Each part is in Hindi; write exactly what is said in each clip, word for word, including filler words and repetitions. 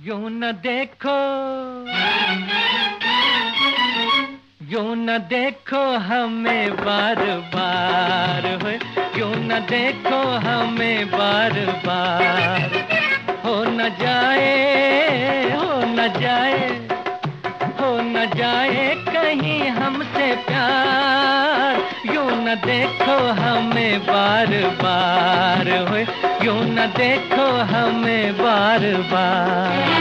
यूं न देखो, यूं न देखो हमें बार बार, हो यूं न देखो हमें बार बार। हो न जाए, हो न जाए, हो न जाए कहीं हमसे प्यार। यूं न देखो हमें बार बार, हो यूं न देखो हमें बार बार।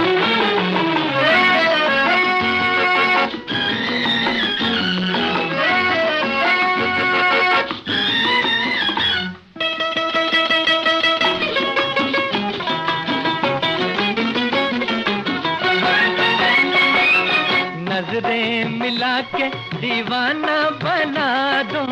नजरें मिला के दीवाना बना दूं,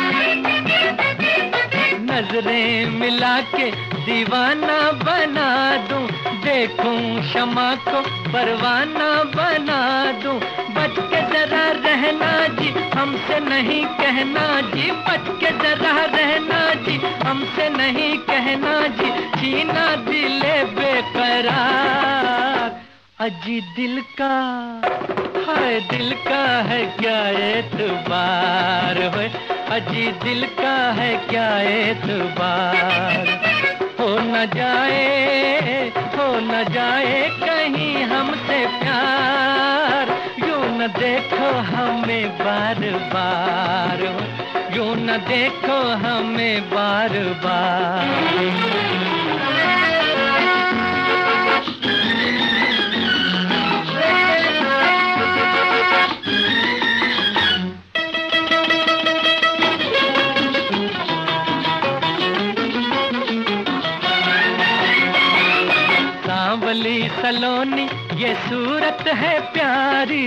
नजरें मिला के दीवाना बना दूं। देखूं शमा को परवाना बना दूं। बच के जरा रहना जी, हमसे नहीं कहना जी। बच के जरा रहना जी, हमसे नहीं कहना जी। छीना दिले बेकरार, अजी दिल का, हाय दिल का है क्या एतबार, है अजी दिल का है क्या एतबार। हो न जाए, हो न जाए कहीं हमसे प्यार। यूं न देखो हमें बार बार, यूं न देखो हमें बार बार। सांवली सलोनी ये सूरत है प्यारी,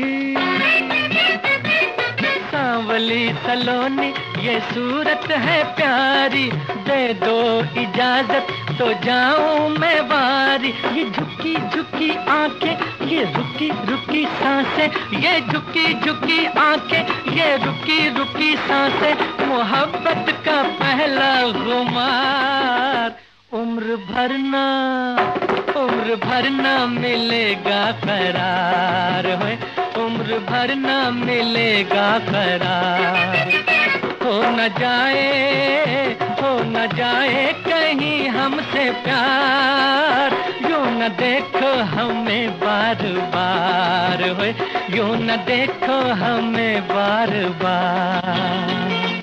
सांवली सलोनी ये सूरत है प्यारी। दे दो इजाजत तो जाऊं मैं बारी। ये झुकी झुकी आंखें, ये रुकी रुकी सांसें, ये झुकी झुकी आंखें, ये रुकी रुकी सांसें। मोहब्बत का पहला खुमार, उम्र भर ना, उम्र भर ना मिलेगा करार, है उम्र भर ना मिलेगा करार। हो न जाए, हो न जाए कहीं हमसे प्यार। यूं न देखो हमें बार बार, है यूं न देखो हमें बार बार।